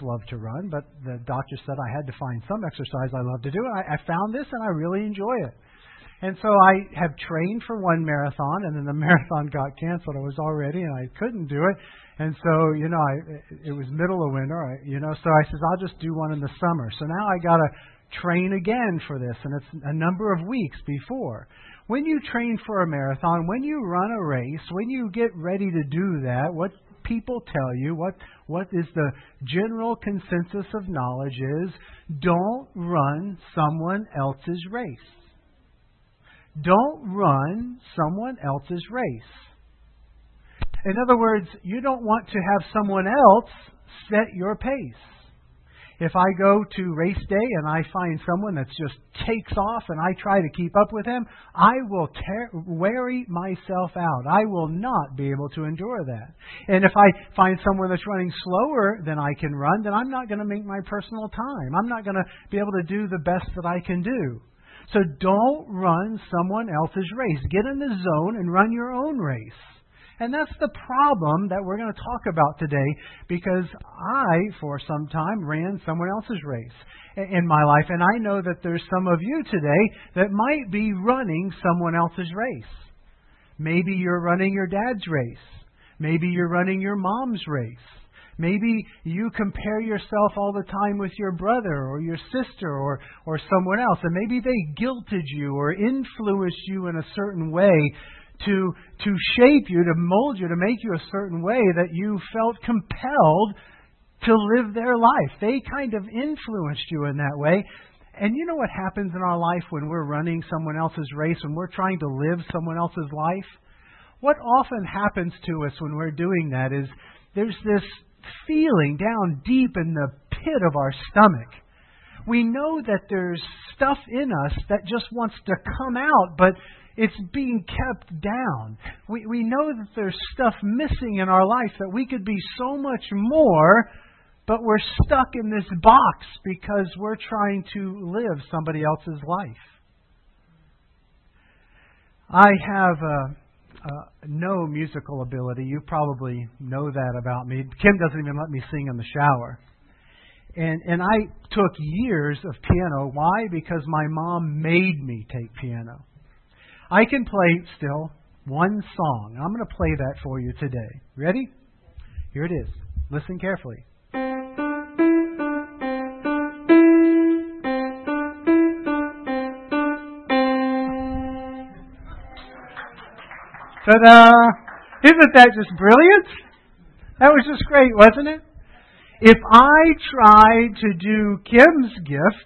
love to run, but the doctor said I had to find some exercise I love to do. And I found this, and I really enjoy it. And so I have trained for one marathon, and then the marathon got canceled. I was all ready, and I couldn't do it. And so, it was middle of winter, so I said, I'll just do one in the summer. So now I got to train again for this, and it's a number of weeks before. When you train for a marathon, when you run a race, when you get ready to do that, what people tell you, what is the general consensus of knowledge is, don't run someone else's race. Don't run someone else's race. In other words, you don't want to have someone else set your pace. If I go to race day and I find someone that just takes off and I try to keep up with him, I will weary myself out. I will not be able to endure that. And if I find someone that's running slower than I can run, then I'm not going to make my personal time. I'm not going to be able to do the best that I can do. So don't run someone else's race. Get in the zone and run your own race. And that's the problem that we're going to talk about today, because I, for some time, ran someone else's race in my life. And I know that there's some of you today that might be running someone else's race. Maybe you're running your dad's race. Maybe you're running your mom's race. Maybe you compare yourself all the time with your brother or your sister or someone else. And maybe they guilted you or influenced you in a certain way to shape you, to mold you, to make you a certain way that you felt compelled to live their life. They kind of influenced you in that way. And you know what happens in our life when we're running someone else's race, when we're trying to live someone else's life? What often happens to us when we're doing that is there's this feeling down deep in the pit of our stomach. We know that there's stuff in us that just wants to come out, but it's being kept down. We know that there's stuff missing in our life, that we could be so much more, but we're stuck in this box because we're trying to live somebody else's life. I have no musical ability. You probably know that about me. Kim doesn't even let me sing in the shower. And I took years of piano. Why? Because my mom made me take piano. I can play still one song. I'm going to play that for you today. Ready? Here it is. Listen carefully. Ta-da! Isn't that just brilliant? That was just great, wasn't it? If I tried to do Kim's gift,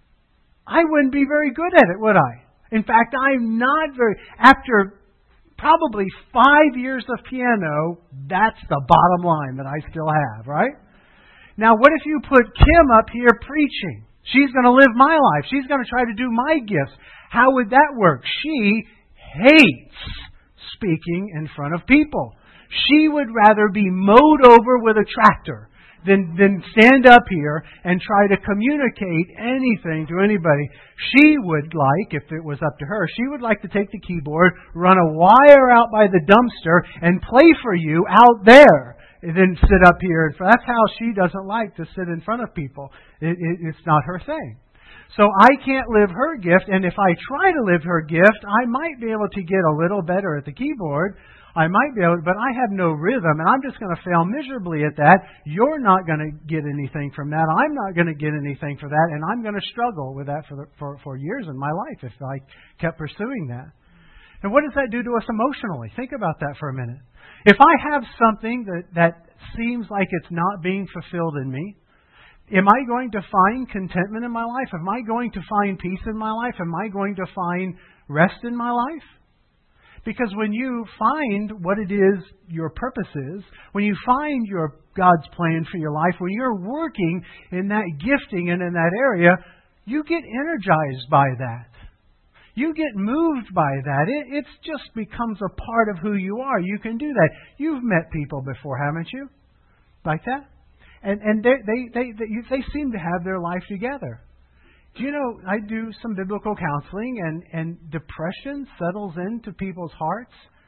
I wouldn't be very good at it, would I? In fact, I'm not very... After probably 5 years of piano, that's the bottom line that I still have, right? Now, what if you put Kim up here preaching? She's going to live my life. She's going to try to do my gifts. How would that work? She hates speaking in front of people. She would rather be mowed over with a tractor than stand up here and try to communicate anything to anybody. She would like, if it was up to her, she would like to take the keyboard, run a wire out by the dumpster, and play for you out there. And then sit up here. That's how she doesn't like to sit in front of people. It's not her thing. So I can't live her gift, and if I try to live her gift, I might be able to get a little better at the keyboard. I might be able, but I have no rhythm, and I'm just going to fail miserably at that. You're not going to get anything from that. I'm not going to get anything for that, and I'm going to struggle with that for years in my life if I kept pursuing that. And what does that do to us emotionally? Think about that for a minute. If I have something that seems like it's not being fulfilled in me, am I going to find contentment in my life? Am I going to find peace in my life? Am I going to find rest in my life? Because when you find what it is your purpose is, when you find your God's plan for your life, when you're working in that gifting and in that area, you get energized by that. You get moved by that. It just becomes a part of who you are. You can do that. You've met people before, haven't you? Like that? And they seem to have their life together. Do you know, I do some biblical counseling, and depression settles into people's hearts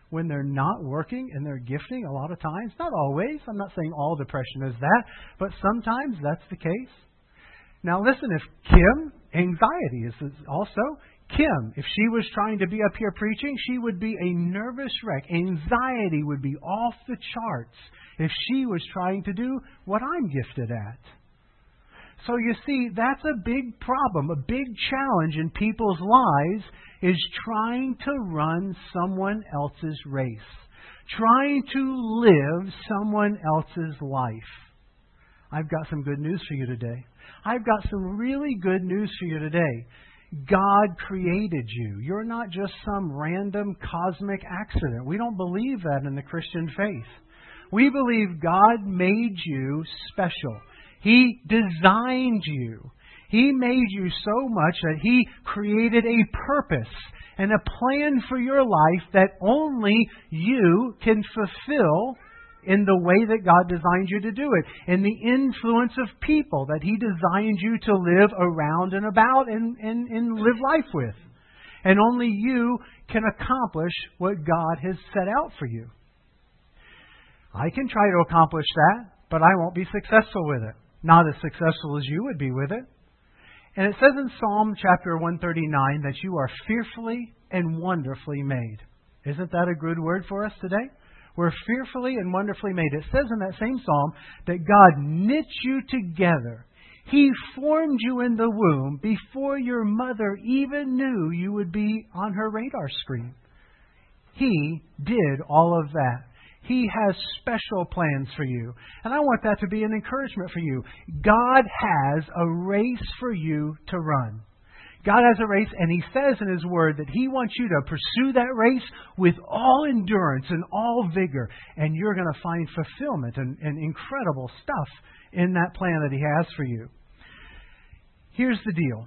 when they're not working and they're gifting a lot of times. Not always. I'm not saying all depression is that, but sometimes that's the case. Now listen, if Kim, anxiety is also, Kim, if she was trying to be up here preaching, she would be a nervous wreck. Anxiety would be off the charts if she was trying to do what I'm gifted at. So you see, that's a big problem, a big challenge in people's lives is trying to run someone else's race, trying to live someone else's life. I've got some good news for you today. I've got some really good news for you today. God created you. You're not just some random cosmic accident. We don't believe that in the Christian faith. We believe God made you special. He designed you. He made you so much that He created a purpose and a plan for your life that only you can fulfill in the way that God designed you to do it, in the influence of people that He designed you to live around and about and live life with. And only you can accomplish what God has set out for you. I can try to accomplish that, but I won't be successful with it. Not as successful as you would be with it. And it says in Psalm chapter 139 that you are fearfully and wonderfully made. Isn't that a good word for us today? We're fearfully and wonderfully made. It says in that same psalm that God knit you together. He formed you in the womb before your mother even knew you would be on her radar screen. He did all of that. He has special plans for you. And I want that to be an encouragement for you. God has a race for you to run. God has a race, and He says in His Word that He wants you to pursue that race with all endurance and all vigor. And you're going to find fulfillment and incredible stuff in that plan that He has for you. Here's the deal.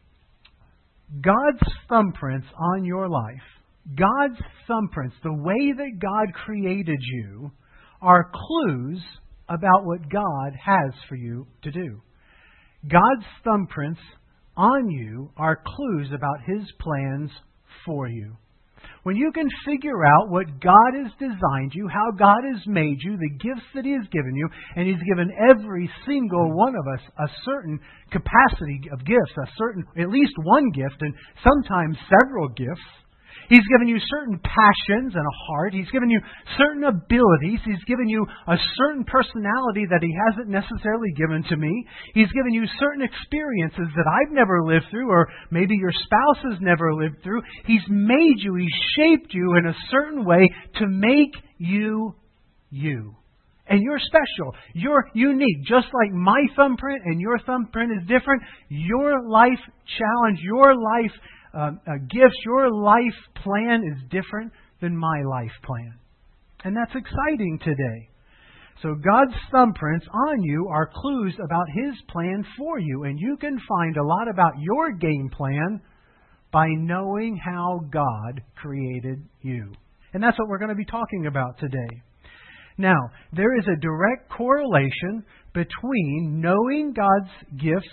God's thumbprints on your life, God's thumbprints, the way that God created you, are clues about what God has for you to do. God's thumbprints on you are clues about His plans for you. When you can figure out what God has designed you, how God has made you, the gifts that He has given you, and He's given every single one of us a certain capacity of gifts, at least one gift, and sometimes several gifts. He's given you certain passions and a heart. He's given you certain abilities. He's given you a certain personality that He hasn't necessarily given to me. He's given you certain experiences that I've never lived through, or maybe your spouse has never lived through. He's made you. He's shaped you in a certain way to make you you. And you're special. You're unique. Just like my thumbprint and your thumbprint is different, your life challenge, your life gifts, your life plan is different than my life plan. And that's exciting today. So God's thumbprints on you are clues about His plan for you. And you can find a lot about your game plan by knowing how God created you. And that's what we're going to be talking about today. Now, there is a direct correlation between knowing God's gifts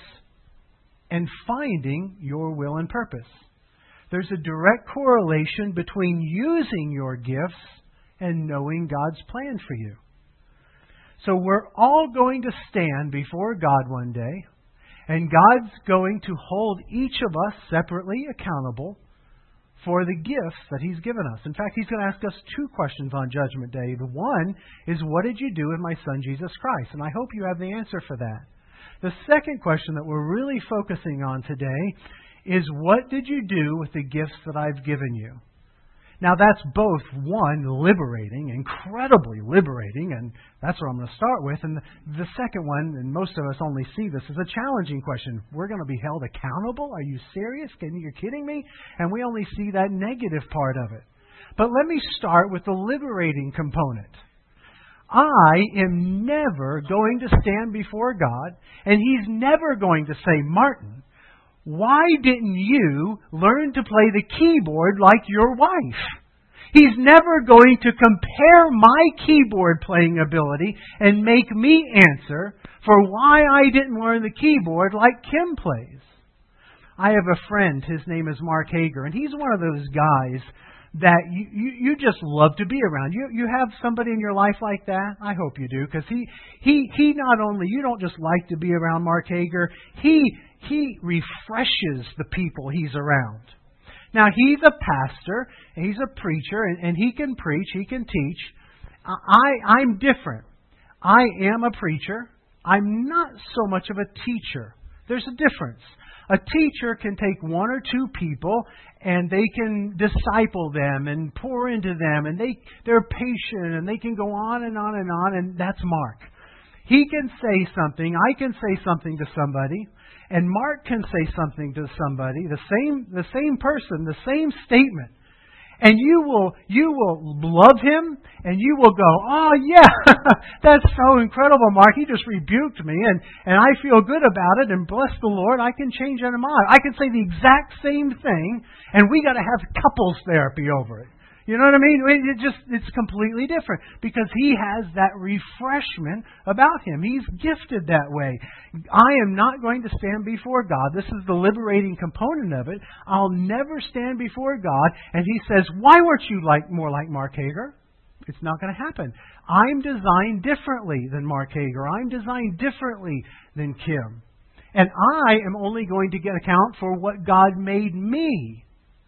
and finding your will and purpose. There's a direct correlation between using your gifts and knowing God's plan for you. So we're all going to stand before God one day, and God's going to hold each of us separately accountable for the gifts that He's given us. In fact, He's going to ask us two questions on Judgment Day. The one is, what did you do with my Son, Jesus Christ? And I hope you have the answer for that. The second question that we're really focusing on today is, what did you do with the gifts that I've given you? Now that's both, one, liberating, incredibly liberating, and that's what I'm going to start with. And the second one, and most of us only see this, is a challenging question. We're going to be held accountable? Are you serious? You're kidding me? And we only see that negative part of it. But let me start with the liberating component. I am never going to stand before God, and He's never going to say, Martin, why didn't you learn to play the keyboard like your wife? He's never going to compare my keyboard playing ability and make me answer for why I didn't learn the keyboard like Kim plays. I have a friend, his name is Mark Hager, and he's one of those guys that you just love to be around. You have somebody in your life like that? I hope you do, because he not only, you don't just like to be around Mark Hager, he refreshes the people he's around. Now, he's a pastor, he's a preacher, and he can preach, he can teach. I'm different. I am a preacher. I'm not so much of a teacher. There's a difference. A teacher can take one or two people and they can disciple them and pour into them, and they're patient and they can go on and on and on, and that's Mark. He can say something, I can say something to somebody, and Mark can say something to somebody, the same person, the same statement. And you will love him, and you will go, oh yeah, that's so incredible, Mark. He just rebuked me, and I feel good about it, and bless the Lord, I can change my mind. I can say the exact same thing, and we got to have couples therapy over it. You know what I mean? It's completely different, because he has that refreshment about him. He's gifted that way. I am not going to stand before God. This is the liberating component of it. I'll never stand before God, and he says, why weren't you more like Mark Hager? It's not going to happen. I'm designed differently than Mark Hager. I'm designed differently than Kim. And I am only going to get account for what God made me.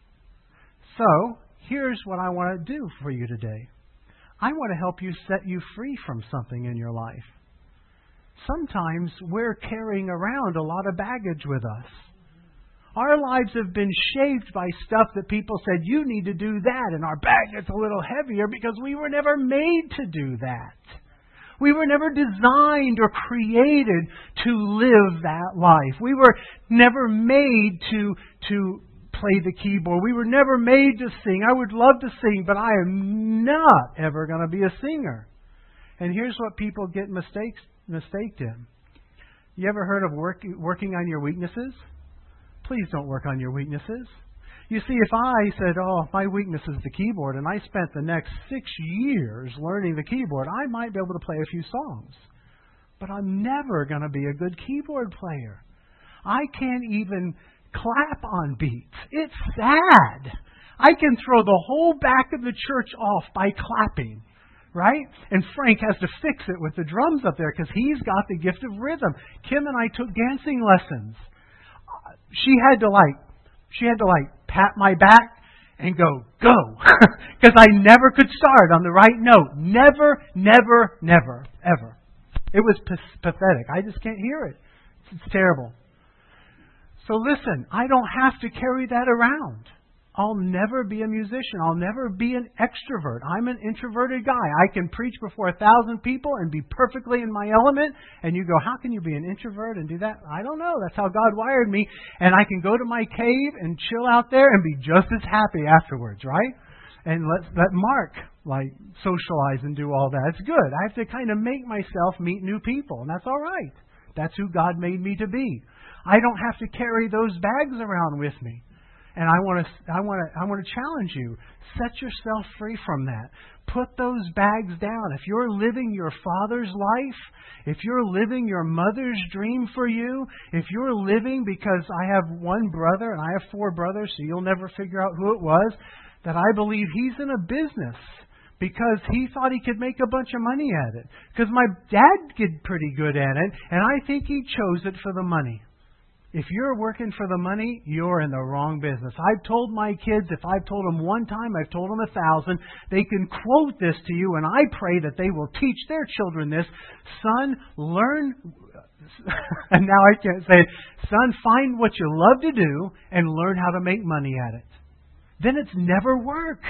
So, here's what I want to do for you today. I want to help you set you free from something in your life. Sometimes we're carrying around a lot of baggage with us. Our lives have been shaped by stuff that people said, you need to do that, and our bag gets a little heavier because we were never made to do that. We were never designed or created to live that life. We were never made to play the keyboard. We were never made to sing. I would love to sing, but I am not ever going to be a singer. And here's what people get mistaked in. You ever heard of working on your weaknesses? Please don't work on your weaknesses. You see, if I said, oh, my weakness is the keyboard, and I spent the next 6 years learning the keyboard, I might be able to play a few songs. But I'm never going to be a good keyboard player. I can't even clap on beats. It's sad. I can throw the whole back of the church off by clapping, right? And Frank has to fix it with the drums up there because he's got the gift of rhythm. Kim and I took dancing lessons. She had to pat my back and go, because I never could start on the right note. Never, ever. It was pathetic. I just can't hear it. It's terrible. So listen, I don't have to carry that around. I'll never be a musician. I'll never be an extrovert. I'm an introverted guy. I can preach before 1,000 people and be perfectly in my element. And you go, how can you be an introvert and do that? I don't know. That's how God wired me. And I can go to my cave and chill out there and be just as happy afterwards, right? And let Mark socialize and do all that. It's good. I have to kind of make myself meet new people, and that's all right. That's who God made me to be. I don't have to carry those bags around with me. And I want to challenge you. Set yourself free from that. Put those bags down. If you're living your father's life, if you're living your mother's dream for you, if you're living because I have one brother and I have 4 brothers, so you'll never figure out who it was, that I believe he's in a business because he thought he could make a bunch of money at it. Because my dad did pretty good at it, and I think he chose it for the money. If you're working for the money, you're in the wrong business. I've told my kids, if I've told them one time, I've told them 1,000. They can quote this to you, and I pray that they will teach their children this. Son, learn, and now I can't say it. Son, find what you love to do and learn how to make money at it. Then it's never work.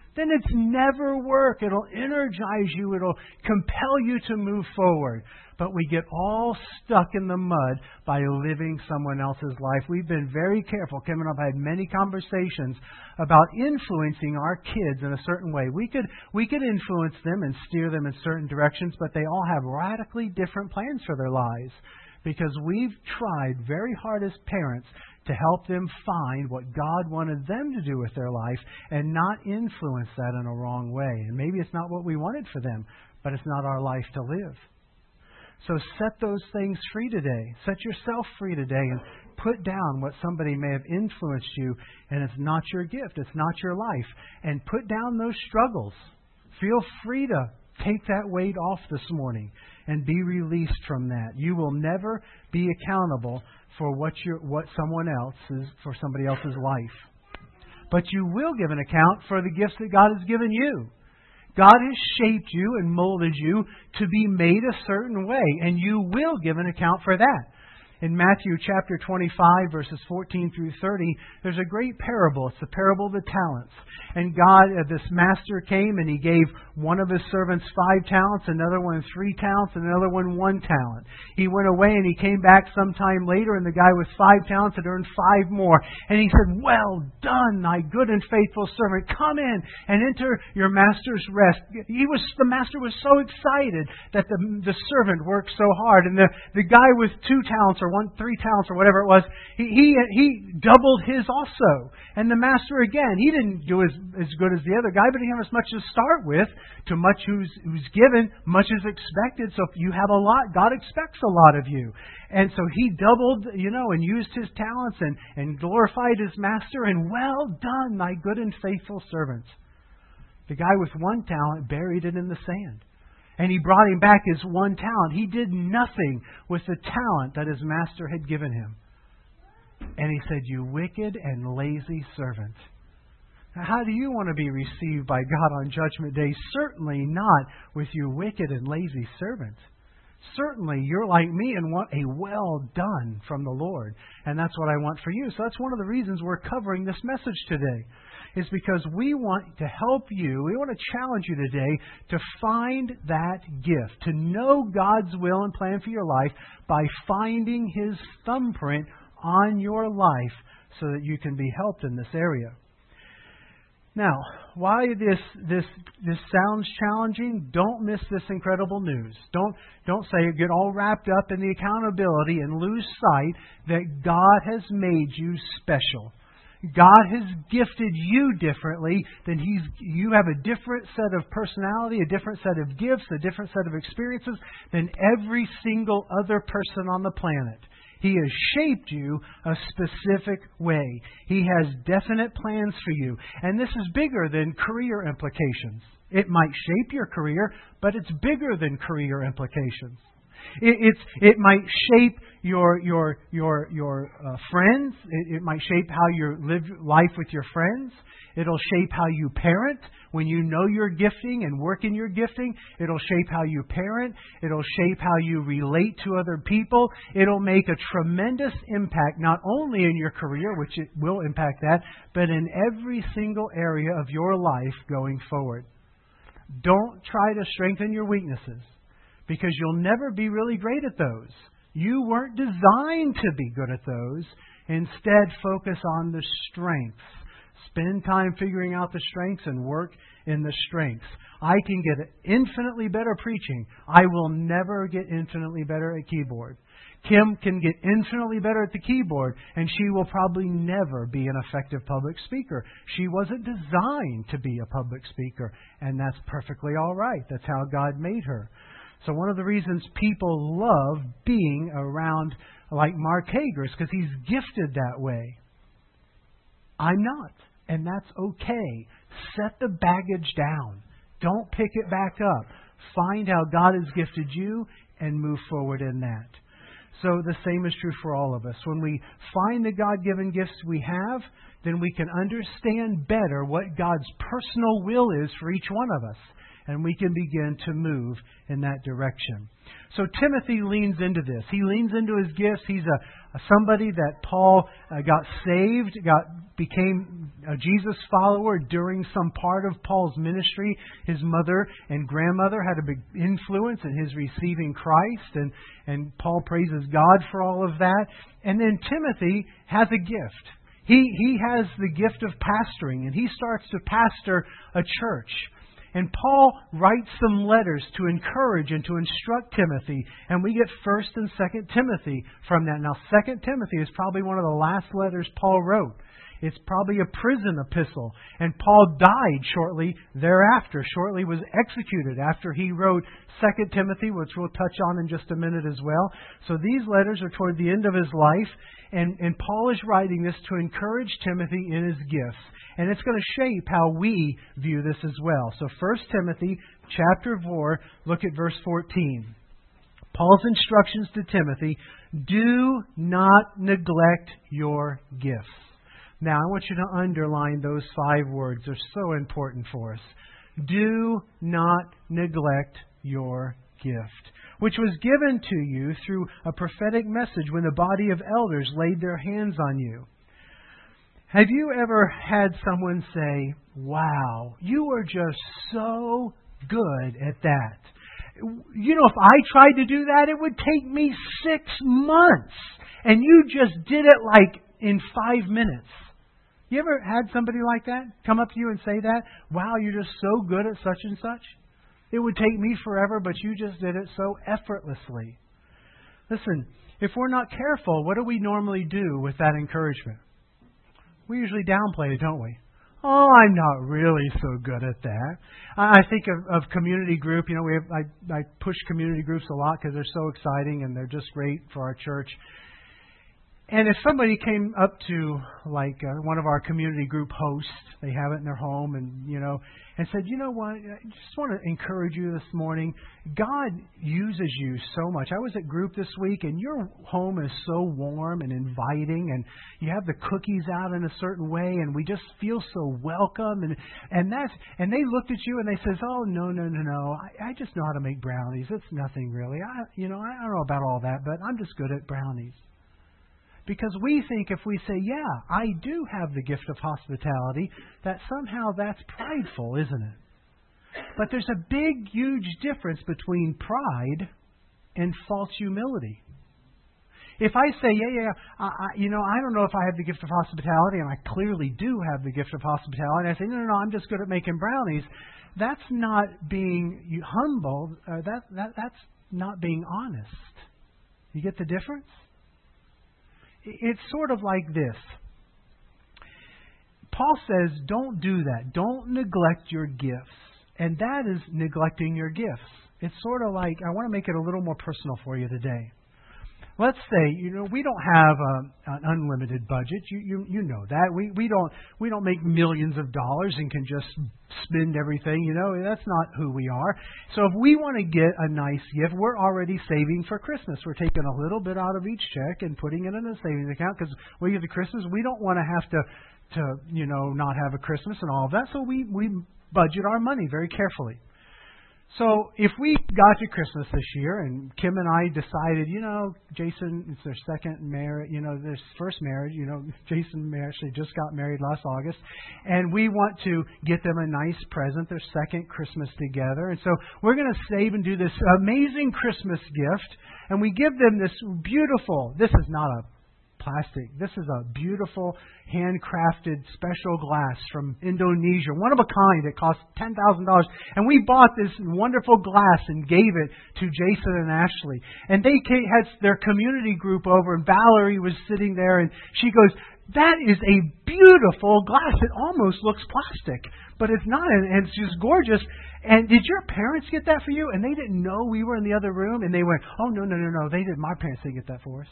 It'll energize you. It'll compel you to move forward. But we get all stuck in the mud by living someone else's life. We've been very careful. Kim and I have had many conversations about influencing our kids in a certain way. We could influence them and steer them in certain directions, but they all have radically different plans for their lives. Because we've tried very hard as parents to help them find what God wanted them to do with their life and not influence that in a wrong way. And maybe it's not what we wanted for them, but it's not our life to live. So set those things free today. Set yourself free today and put down what somebody may have influenced you, and it's not your gift, it's not your life. And put down those struggles. Feel free to take that weight off this morning and be released from that. You will never be accountable for what someone else is, for somebody else's life. But you will give an account for the gifts that God has given you. God has shaped you and molded you to be made a certain way, and you will give an account for that. In Matthew chapter 25, verses 14 through 30, there's a great parable. It's the parable of the talents. And this master came and he gave one of his servants 5 talents, another one 3 talents, and another one 1 talent. He went away and he came back sometime later, and the guy with 5 talents had earned 5 more. And he said, "Well done, thy good and faithful servant. Come in and enter your master's rest." The master was so excited that the servant worked so hard. And the guy with 2 talents or 3 talents or whatever it was, he doubled his also. And the master again, he didn't do as good as the other guy, but he didn't have as much to start with. To much who's given, much is expected. So if you have a lot, God expects a lot of you. And so he doubled, and used his talents and glorified his master. And well done, thy good and faithful servant. The guy with 1 talent buried it in the sand. And he brought him back his 1 talent. He did nothing with the talent that his master had given him. And he said, "You wicked and lazy servant." Now, how do you want to be received by God on Judgment Day? Certainly not with you wicked and lazy servant. Certainly you're like me and want a well done from the Lord. And that's what I want for you. So that's one of the reasons we're covering this message today. Is because we want to help you, we want to challenge you today to find that gift, to know God's will and plan for your life by finding His thumbprint on your life so that you can be helped in this area. Now, why this sounds challenging, don't miss this incredible news. Don't say get all wrapped up in the accountability and lose sight that God has made you special. God has gifted you differently than you have a different set of personality, a different set of gifts, a different set of experiences than every single other person on the planet. He has shaped you a specific way. He has definite plans for you. And this is bigger than career implications. It might shape your career, but it's bigger than career implications. It might shape your friends. It might shape how you live life with your friends. It'll shape how you parent when you know your gifting and work in your gifting. It'll shape how you parent. It'll shape how you relate to other people. It'll make a tremendous impact not only in your career, which it will impact that, but in every single area of your life going forward. Don't try to strengthen your weaknesses, because you'll never be really great at those. You weren't designed to be good at those. Instead, focus on the strengths. Spend time figuring out the strengths and work in the strengths. I can get infinitely better preaching. I will never get infinitely better at keyboard. Kim can get infinitely better at the keyboard, and she will probably never be an effective public speaker. She wasn't designed to be a public speaker, and that's perfectly all right. That's how God made her. So one of the reasons people love being around like Mark Hager is because he's gifted that way. I'm not, and that's okay. Set the baggage down. Don't pick it back up. Find how God has gifted you and move forward in that. So the same is true for all of us. When we find the God-given gifts we have, then we can understand better what God's personal will is for each one of us. And we can begin to move in that direction. So Timothy leans into this. He leans into his gifts. He's somebody that Paul got saved, became a Jesus follower during some part of Paul's ministry. His mother and grandmother had a big influence in his receiving Christ, and Paul praises God for all of that. And then Timothy has a gift. He has the gift of pastoring, and he starts to pastor a church. And Paul writes some letters to encourage and to instruct Timothy. And we get 1 and 2 Timothy from that. Now, 2 Timothy is probably one of the last letters Paul wrote. It's probably a prison epistle. And Paul died shortly thereafter, shortly was executed after he wrote 2 Timothy, which we'll touch on in just a minute as well. So these letters are toward the end of his life, and Paul is writing this to encourage Timothy in his gifts. And it's going to shape how we view this as well. So 1 Timothy chapter 4, look at verse 14. Paul's instructions to Timothy: do not neglect your gifts. Now, I want you to underline those 5 words. They're so important for us. Do not neglect your gift, which was given to you through a prophetic message when the body of elders laid their hands on you. Have you ever had someone say, wow, you are just so good at that? You know, if I tried to do that, it would take me 6 months. And you just did it like in 5 minutes. You ever had somebody like that come up to you and say that? Wow, you're just so good at such and such. It would take me forever, but you just did it so effortlessly. Listen, if we're not careful, what do we normally do with that encouragement? We usually downplay it, don't we? Oh, I'm not really so good at that. I think of community group. You know, I push community groups a lot because they're so exciting and they're just great for our church. And if somebody came up to like one of our community group hosts, they have it in their home, and said, you know what, I just want to encourage you this morning. God uses you so much. I was at group this week, and your home is so warm and inviting, and you have the cookies out in a certain way, and we just feel so welcome. And they looked at you and they says, oh, no. I just know how to make brownies. It's nothing really. I don't know about all that, but I'm just good at brownies. Because we think if we say, yeah, I do have the gift of hospitality, that somehow that's prideful, isn't it? But there's a big, huge difference between pride and false humility. If I say, I don't know if I have the gift of hospitality, and I clearly do have the gift of hospitality, and I say, no, I'm just good at making brownies, that's not being humble. That's not being honest. You get the difference? It's sort of like this. Paul says, don't do that. Don't neglect your gifts. And that is neglecting your gifts. It's sort of like, I want to make it a little more personal for you today. Let's say, we don't have an unlimited budget. You know that. We don't make millions of dollars and can just spend everything. That's not who we are. So if we want to get a nice gift, we're already saving for Christmas. We're taking a little bit out of each check and putting it in a savings account, because when we get to Christmas, we don't want to have to not have a Christmas and all of that. So we budget our money very carefully. So if we got to Christmas this year and Kim and I decided, Jason, it's their second marriage, their first marriage, Jason actually just got married last August, and we want to get them a nice present, their second Christmas together. And so we're going to save and do this amazing Christmas gift, and we give them this beautiful, this is not a plastic. This is a beautiful, handcrafted, special glass from Indonesia. One of a kind. It cost $10,000. And we bought this wonderful glass and gave it to Jason and Ashley. And they had their community group over, and Valerie was sitting there, and she goes, that is a beautiful glass. It almost looks plastic, but it's not. And it's just gorgeous. And did your parents get that for you? And they didn't know we were in the other room. And they went, oh, no. They did. My parents didn't get that for us.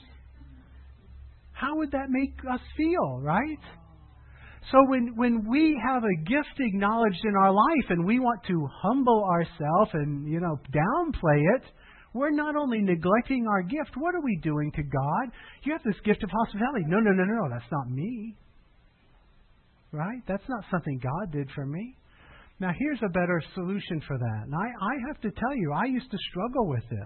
How would that make us feel, right? So when we have a gift acknowledged in our life and we want to humble ourselves and, downplay it, we're not only neglecting our gift, what are we doing to God? You have this gift of hospitality. No, that's not me. Right? That's not something God did for me. Now, here's a better solution for that. And I have to tell you, I used to struggle with this.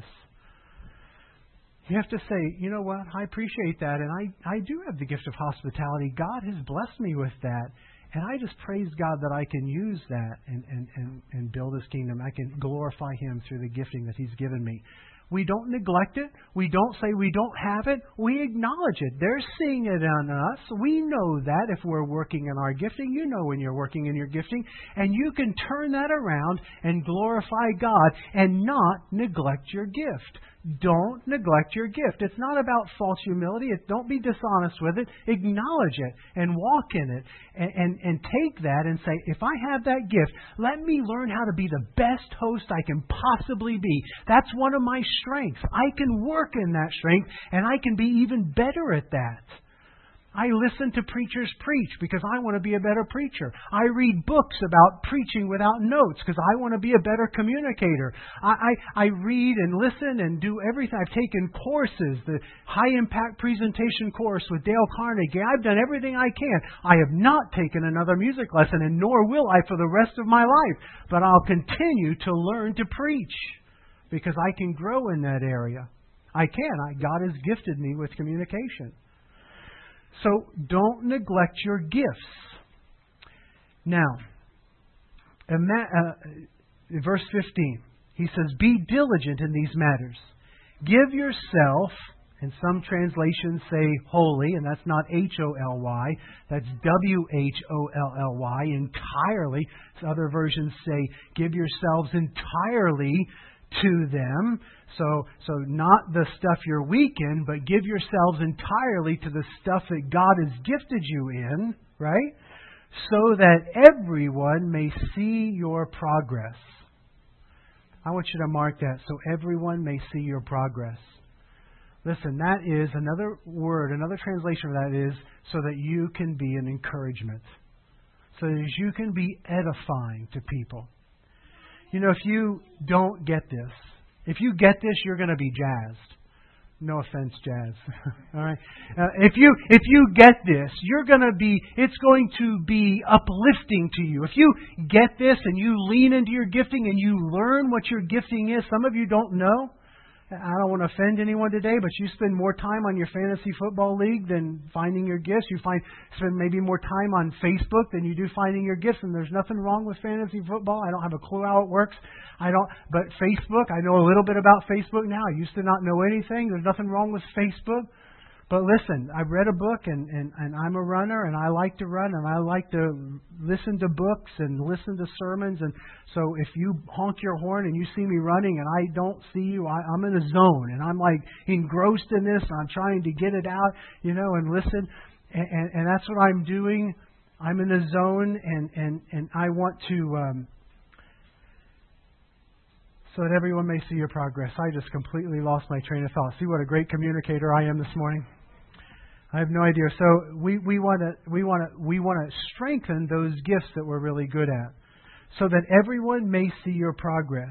You have to say, you know what, I appreciate that, and I do have the gift of hospitality. God has blessed me with that, and I just praise God that I can use that and build His kingdom. I can glorify Him through the gifting that He's given me. We don't neglect it. We don't say we don't have it. We acknowledge it. They're seeing it on us. We know that if we're working in our gifting. You know when you're working in your gifting. And you can turn that around and glorify God and not neglect your gift. don't neglect your gift. It's not about false humility. Don't be dishonest with it. Acknowledge it and walk in it and take that and say, if I have that gift, let me learn how to be the best host I can possibly be. That's one of my strengths. I can work in that strength and I can be even better at that. I listen to preachers preach because I want to be a better preacher. I read books about preaching without notes because I want to be a better communicator. I read and listen and do everything. I've taken courses, the high impact presentation course with Dale Carnegie. I've done everything I can. I have not taken another music lesson, and nor will I for the rest of my life. But I'll continue to learn to preach because I can grow in that area. I can. God has gifted me with communication. So don't neglect your gifts. Now, verse 15, he says, be diligent in these matters. Give yourself, and some translations say holy, and that's not H-O-L-Y, that's W-H-O-L-L-Y, entirely. Other versions say, give yourselves entirely to them. So not the stuff you're weak in, but give yourselves entirely to the stuff that God has gifted you in, right? So that everyone may see your progress. I want you to mark that, so everyone may see your progress. Listen, that is another word, another translation of that is so that you can be an encouragement. So that you can be edifying to people. You know, if you don't get this, if you get this, you're going to be jazzed. No offense, Jazz. All right. If you get this, it's going to be uplifting to you. If you get this and you lean into your gifting and you learn what your gifting is, some of you don't know. I don't want to offend anyone today, but you spend more time on your fantasy football league than finding your gifts. You spend maybe more time on Facebook than you do finding your gifts, and there's nothing wrong with fantasy football. I don't have a clue how it works. But Facebook, I know a little bit about Facebook now. I used to not know anything. There's nothing wrong with Facebook. But listen, I read a book, and I'm a runner, and I like to run, and I like to listen to books and listen to sermons. And so if you honk your horn and you see me running and I don't see you, I'm in a zone, and I'm like engrossed in this, and I'm trying to get it out, and listen. And that's what I'm doing. I'm in a zone, and I want to... so that everyone may see your progress. I just completely lost my train of thought. See what a great communicator I am this morning. I have no idea. So we want to strengthen those gifts that we're really good at, so that everyone may see your progress.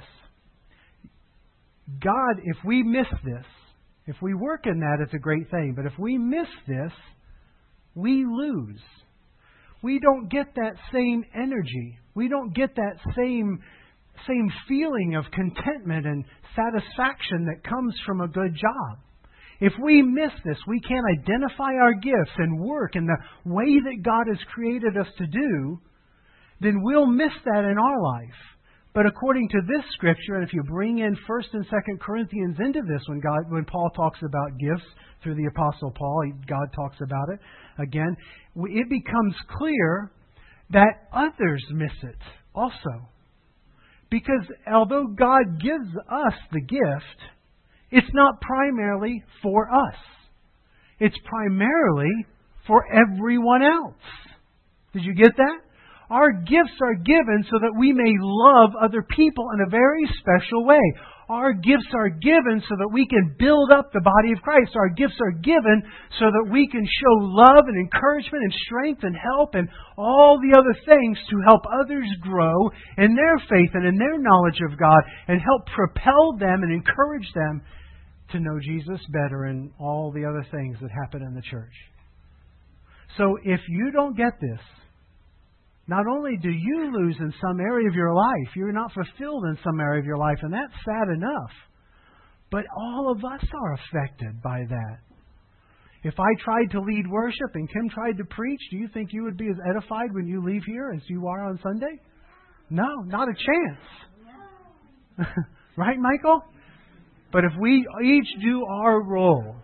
God, if we miss this, if we work in that, it's a great thing. But if we miss this, we lose. We don't get that same energy. We don't get that same feeling of contentment and satisfaction that comes from a good job. If we miss this, we can't identify our gifts and work in the way that God has created us to do, then we'll miss that in our life. But according to this scripture, and if you bring in 1 and 2 Corinthians into this, when Paul talks about gifts through the Apostle Paul, God talks about it again, it becomes clear that others miss it also. Because although God gives us the gift, it's not primarily for us. It's primarily for everyone else. Did you get that? Our gifts are given so that we may love other people in a very special way. Our gifts are given so that we can build up the body of Christ. Our gifts are given so that we can show love and encouragement and strength and help and all the other things to help others grow in their faith and in their knowledge of God and help propel them and encourage them to know Jesus better and all the other things that happen in the church. So if you don't get this, not only do you lose in some area of your life, you're not fulfilled in some area of your life, and that's sad enough. But all of us are affected by that. If I tried to lead worship and Kim tried to preach, do you think you would be as edified when you leave here as you are on Sunday? No, not a chance. Right, Michael? But if we each do our role,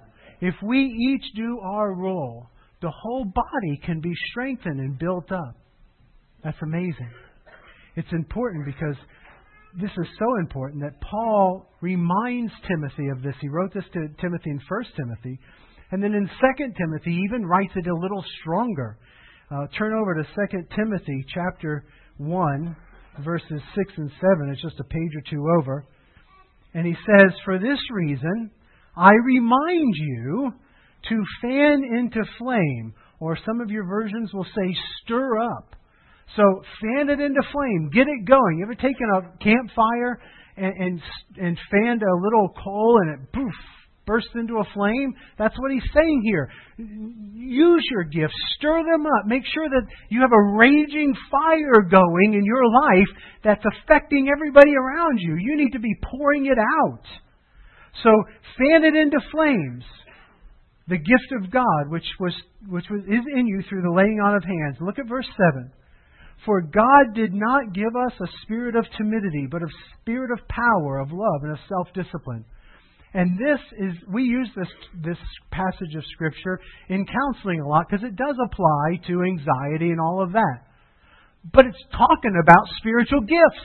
the whole body can be strengthened and built up. That's amazing. It's important because this is so important that Paul reminds Timothy of this. He wrote this to Timothy in 1 Timothy. And then in 2 Timothy, he even writes it a little stronger. Turn over to 2 Timothy chapter 1, verses 6 and 7. It's just a page or two over. And he says, "For this reason, I remind you to fan into flame," or some of your versions will say stir up. So fan it into flame. Get it going. You ever taken a campfire and fanned a little coal and it poof, burst into a flame? That's what he's saying here. Use your gifts. Stir them up. Make sure that you have a raging fire going in your life that's affecting everybody around you. You need to be pouring it out. So fan it into flames. The gift of God, which is in you through the laying on of hands. Look at verse 7. "For God did not give us a spirit of timidity, but a spirit of power, of love, and of self-discipline." And we use this passage of Scripture in counseling a lot because it does apply to anxiety and all of that. But it's talking about spiritual gifts.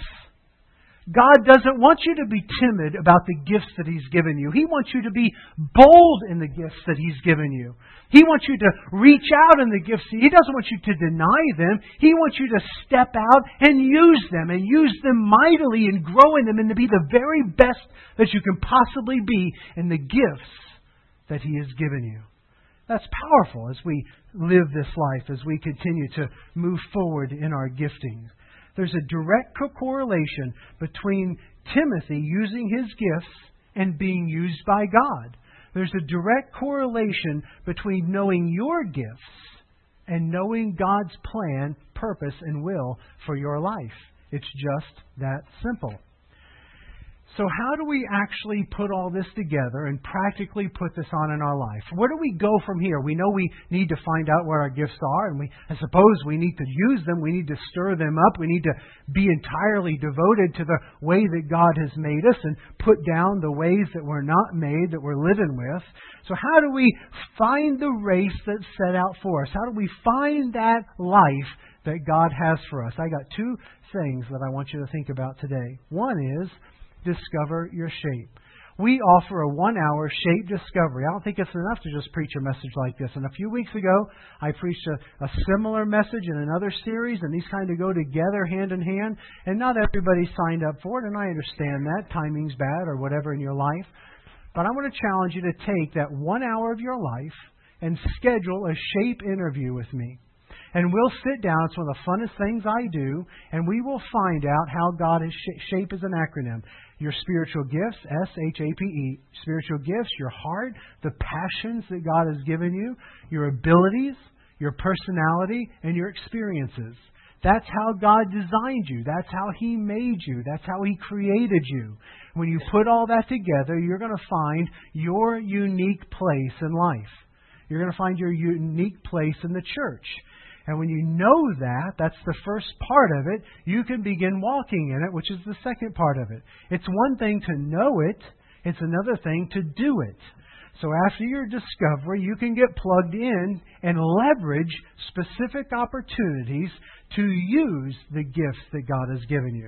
God doesn't want you to be timid about the gifts that He's given you. He wants you to be bold in the gifts that He's given you. He wants you to reach out in the gifts. He doesn't want you to deny them. He wants you to step out and use them mightily and grow in them and to be the very best that you can possibly be in the gifts that He has given you. That's powerful as we live this life, as we continue to move forward in our gifting. There's a direct correlation between Timothy using his gifts and being used by God. There's a direct correlation between knowing your gifts and knowing God's plan, purpose, and will for your life. It's just that simple. So how do we actually put all this together and practically put this on in our life? Where do we go from here? We know we need to find out what our gifts are, and I suppose we need to use them. We need to stir them up. We need to be entirely devoted to the way that God has made us and put down the ways that we're not made, that we're living with. So how do we find the race that's set out for us? How do we find that life that God has for us? I got two things that I want you to think about today. One is discover your shape. We offer a 1-hour shape discovery. I don't think it's enough to just preach a message like this. And a few weeks ago, I preached a similar message in another series, and these kind of go together hand in hand. And not everybody signed up for it, and I understand that. Timing's bad or whatever in your life. But I want to challenge you to take that 1 hour of your life and schedule a shape interview with me. And we'll sit down. It's one of the funnest things I do. And we will find out how God is shape is an acronym. Your spiritual gifts, SHAPE. Spiritual gifts, your heart, the passions that God has given you, your abilities, your personality, and your experiences. That's how God designed you. That's how He made you. That's how He created you. When you put all that together, you're going to find your unique place in life. You're going to find your unique place in the church. And when you know that, that's the first part of it, you can begin walking in it, which is the second part of it. It's one thing to know it, it's another thing to do it. So after your discovery, you can get plugged in and leverage specific opportunities to use the gifts that God has given you.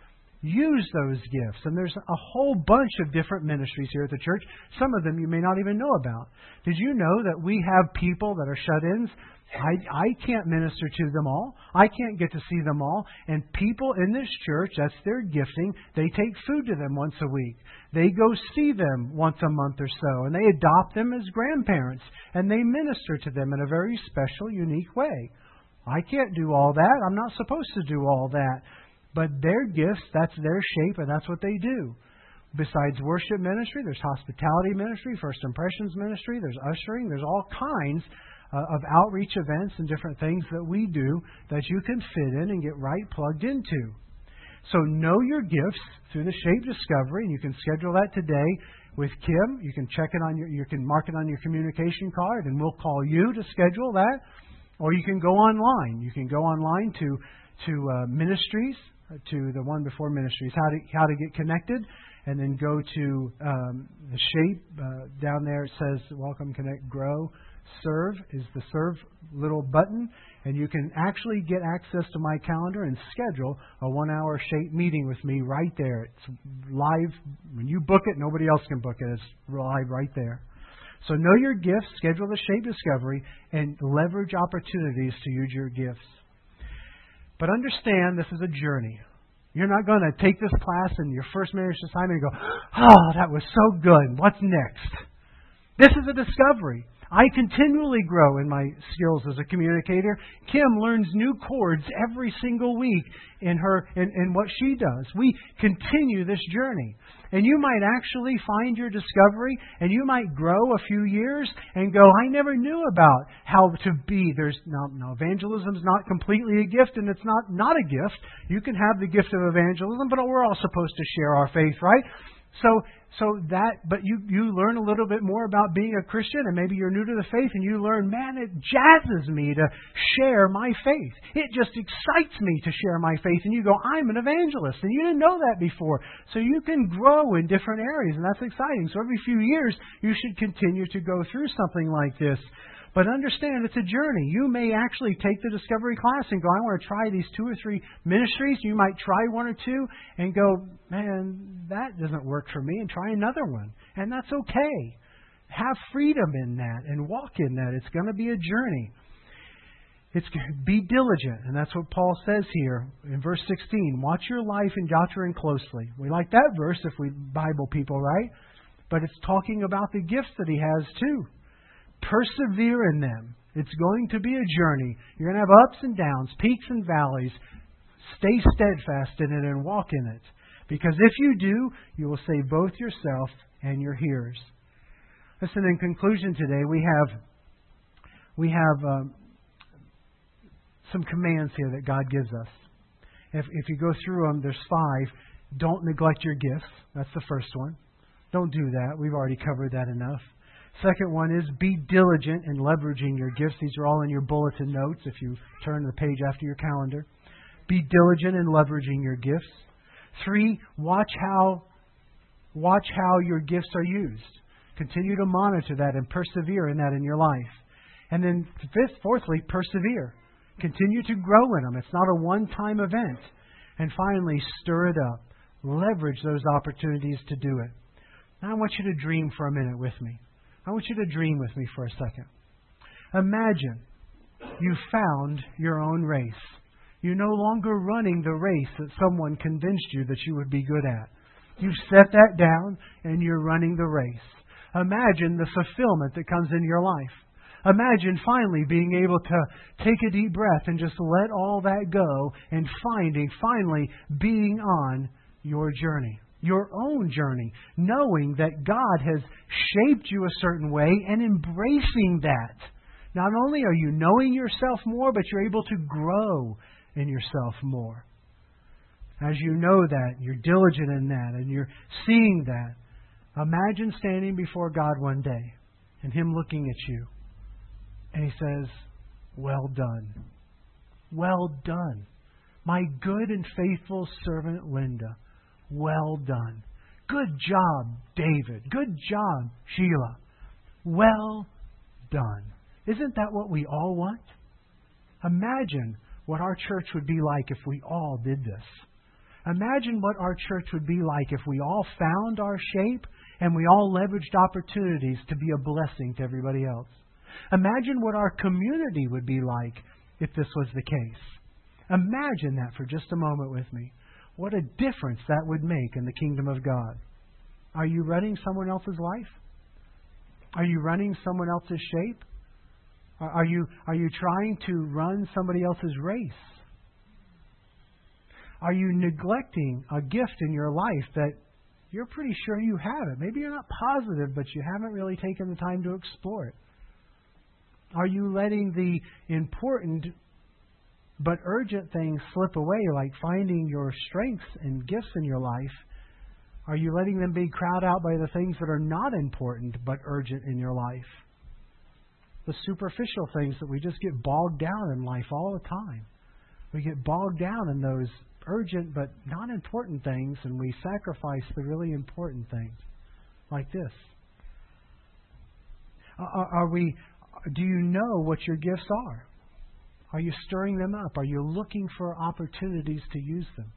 Use those gifts. And there's a whole bunch of different ministries here at the church. Some of them you may not even know about. Did you know that we have people that are shut-ins? I can't minister to them all. I can't get to see them all. And people in this church, that's their gifting. They take food to them once a week. They go see them once a month or so. And they adopt them as grandparents. And they minister to them in a very special, unique way. I can't do all that. I'm not supposed to do all that. But their gifts, that's their shape, and that's what they do. Besides worship ministry, there's hospitality ministry, first impressions ministry, there's ushering, there's all kinds of outreach events and different things that we do that you can fit in and get right plugged into. So know your gifts through the Shape Discovery, and you can schedule that today with Kim. You can check it on you can mark it on your communication card, and we'll call you to schedule that. Or you can go online. You can go online to ministries, to the one before ministries, how to get connected, and then go to the shape. Down there it says Welcome, Connect, Grow. Serve is the serve little button, and you can actually get access to my calendar and schedule a 1-hour shape meeting with me right there. It's live. When you book it, nobody else can book it. It's live right there. So know your gifts, schedule the shape discovery, and leverage opportunities to use your gifts. But understand this is a journey. You're not going to take this class in your first marriage assignment and go, oh, that was so good. What's next? This is a discovery. I continually grow in my skills as a communicator. Kim learns new chords every single week in what she does. We continue this journey. And you might actually find your discovery, and you might grow a few years and go, I never knew about how to be. Now evangelism is not completely a gift, and it's not a gift. You can have the gift of evangelism, but we're all supposed to share our faith, right? But you learn a little bit more about being a Christian, and maybe you're new to the faith, and you learn, man, it jazzes me to share my faith. It just excites me to share my faith. And you go, I'm an evangelist, and you didn't know that before. So you can grow in different areas, and that's exciting. So every few years, you should continue to go through something like this. But understand, it's a journey. You may actually take the discovery class and go, I want to try these 2 or 3 ministries. You might try 1 or 2 and go, man, that doesn't work for me, and try another one. And that's okay. Have freedom in that and walk in that. It's going to be a journey. Be diligent, and that's what Paul says here in verse 16. Watch your life and doctrine closely. We like that verse if we Bible people, right? But it's talking about the gifts that he has too. Persevere in them. It's going to be a journey. You're going to have ups and downs, peaks and valleys. Stay steadfast in it and walk in it. Because if you do, you will save both yourself and your hearers. Listen, in conclusion today, we have some commands here that God gives us. If you go through them, there's 5. Don't neglect your gifts. That's the first one. Don't do that. We've already covered that enough. Second one is be diligent in leveraging your gifts. These are all in your bulletin notes if you turn to the page after your calendar. Be diligent in leveraging your gifts. 3, watch how your gifts are used. Continue to monitor that and persevere in that in your life. And then fourthly, persevere. Continue to grow in them. It's not a one-time event. And finally, stir it up. Leverage those opportunities to do it. Now I want you to dream for a minute with me. I want you to dream with me for a second. Imagine you found your own race. You're no longer running the race that someone convinced you that you would be good at. You've set that down and you're running the race. Imagine the fulfillment that comes in your life. Imagine finally being able to take a deep breath and just let all that go and finally being on your journey. Your own journey, knowing that God has shaped you a certain way and embracing that. Not only are you knowing yourself more, but you're able to grow in yourself more. As you know that, you're diligent in that, and you're seeing that. Imagine standing before God one day and Him looking at you. And He says, well done. Well done. My good and faithful servant Linda. Well done. Good job, David. Good job, Sheila. Well done. Isn't that what we all want? Imagine what our church would be like if we all did this. Imagine what our church would be like if we all found our shape and we all leveraged opportunities to be a blessing to everybody else. Imagine what our community would be like if this was the case. Imagine that for just a moment with me. What a difference that would make in the kingdom of God. Are you running someone else's life? Are you running someone else's shape? Are you trying to run somebody else's race? Are you neglecting a gift in your life that you're pretty sure you have it? Maybe you're not positive, but you haven't really taken the time to explore it. Are you letting the important but urgent things slip away, like finding your strengths and gifts in your life? Are you letting them be crowded out by the things that are not important but urgent in your life? The superficial things that we just get bogged down in life all the time. We get bogged down in those urgent but not important things, and we sacrifice the really important things, like this. Do you know what your gifts are? Are you stirring them up? Are you looking for opportunities to use them?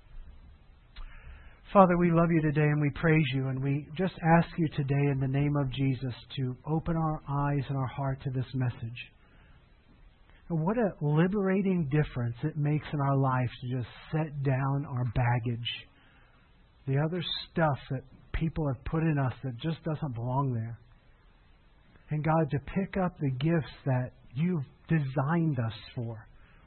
Father, we love you today and we praise you, and we just ask you today in the name of Jesus to open our eyes and our heart to this message. And what a liberating difference it makes in our life to just set down our baggage, the other stuff that people have put in us that just doesn't belong there. And God, to pick up the gifts that you've designed us for.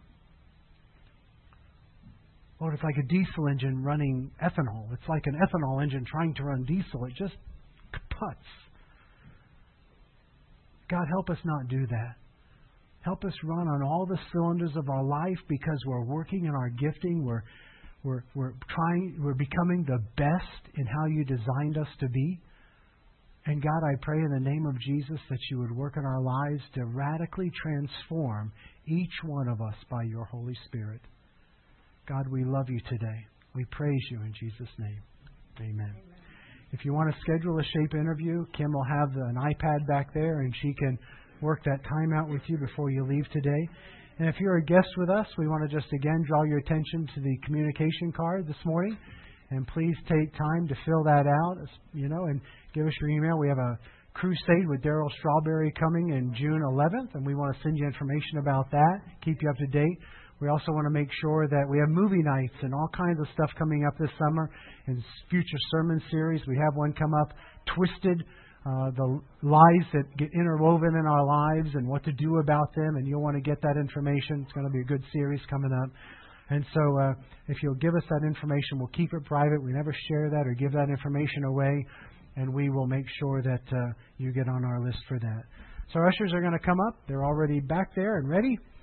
Lord, it's like a diesel engine running ethanol. It's like an ethanol engine trying to run diesel. It just kaputs. God, help us not do that. Help us run on all the cylinders of our life because we're working in our gifting. We're becoming the best in how you designed us to be. And God, I pray in the name of Jesus that you would work in our lives to radically transform each one of us by your Holy Spirit. God, we love you today. We praise you in Jesus' name. Amen. If you want to schedule a SHAPE interview, Kim will have an iPad back there, and she can work that time out with you before you leave today. And if you're a guest with us, we want to just again draw your attention to the communication card this morning. And please take time to fill that out, and give us your email. We have a crusade with Daryl Strawberry coming in June 11th, and we want to send you information about that, keep you up to date. We also want to make sure that we have movie nights and all kinds of stuff coming up this summer in future sermon series. We have one come up, Twisted, the lies that get interwoven in our lives and what to do about them, and you'll want to get that information. It's going to be a good series coming up. And so if you'll give us that information, we'll keep it private. We never share that or give that information away, and we will make sure that you get on our list for that. So our ushers are going to come up. They're already back there and ready.